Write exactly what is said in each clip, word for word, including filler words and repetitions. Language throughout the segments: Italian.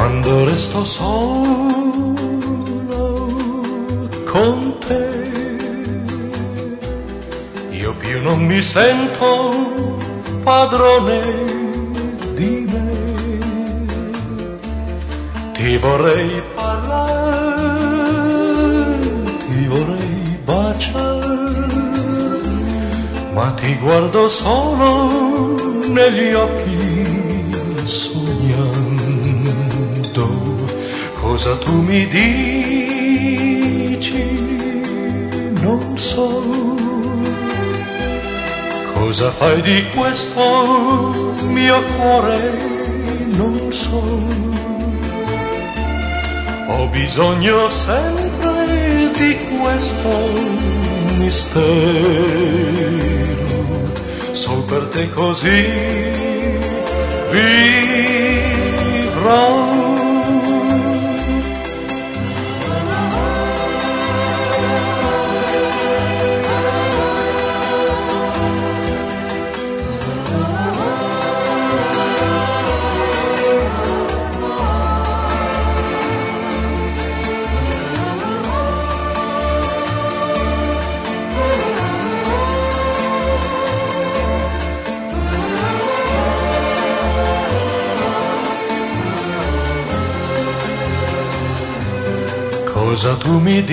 Quando resto solo con te, io più non mi sento padrone di me. Ti vorrei parlare, ti vorrei baciare, ma ti guardo solo negli occhi sognando. Cosa tu mi dici non so, cosa fai di questo mio cuore non so. Ho bisogno sempre di questo mistero, sol per te così vivrò. Cosa tu mi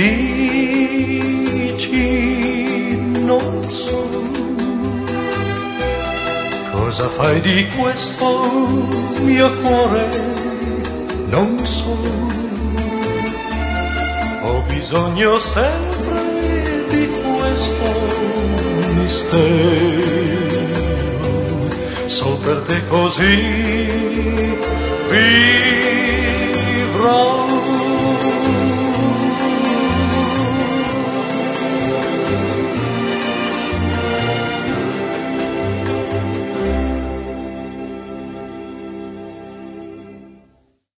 dici non so, cosa fai di questo mio cuore non so. Ho bisogno sempre di questo mistero, sol per te così vivrò.